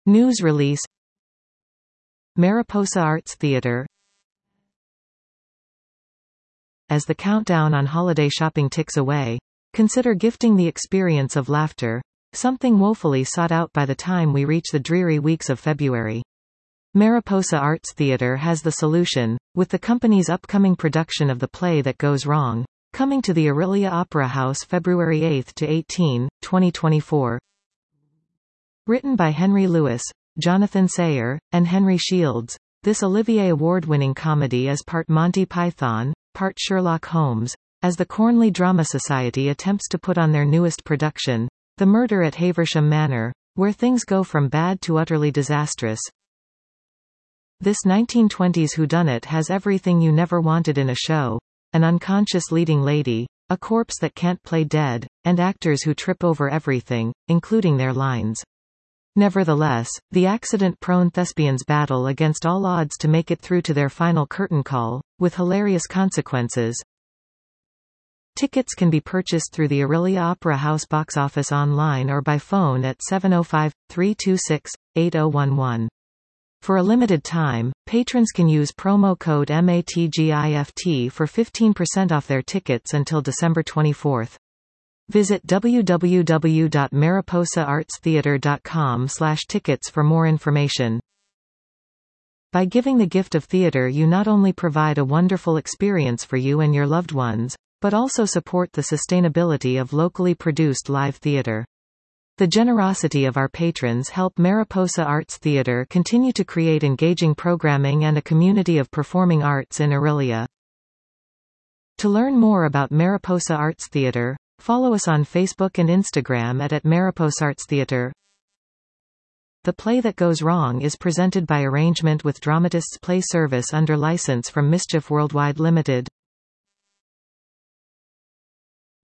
News release. Mariposa Arts Theatre. As the countdown on holiday shopping ticks away, consider gifting the experience of laughter, something woefully sought out by the time we reach the dreary weeks of February. Mariposa Arts Theatre has the solution, with the company's upcoming production of The Play That Goes Wrong, coming to the Aurelia Opera House February 8 to 18, 2024. Written by Henry Lewis, Jonathan Sayer, and Henry Shields, this Olivier Award-winning comedy is part Monty Python, part Sherlock Holmes, as the Cornley Drama Society attempts to put on their newest production, The Murder at Haversham Manor, where things go from bad to utterly disastrous. This 1920s whodunit has everything you never wanted in a show: an unconscious leading lady, a corpse that can't play dead, and actors who trip over everything, including their lines. Nevertheless, the accident-prone thespians battle against all odds to make it through to their final curtain call, with hilarious consequences. Tickets can be purchased through the Aurelia Opera House box office online or by phone at 705-326-8011. For a limited time, patrons can use promo code MATGIFT for 15% off their tickets until December 24. Visit www.mariposaartstheatre.com/tickets for more information. By giving the gift of theatre, you not only provide a wonderful experience for you and your loved ones, but also support the sustainability of locally produced live theatre. The generosity of our patrons help Mariposa Arts Theatre continue to create engaging programming and a community of performing arts in Aurelia. To learn more about Mariposa Arts Theatre, follow us on Facebook and Instagram at Mariposa Arts Theatre. The Play That Goes Wrong is presented by arrangement with Dramatists Play Service under license from Mischief Worldwide Limited.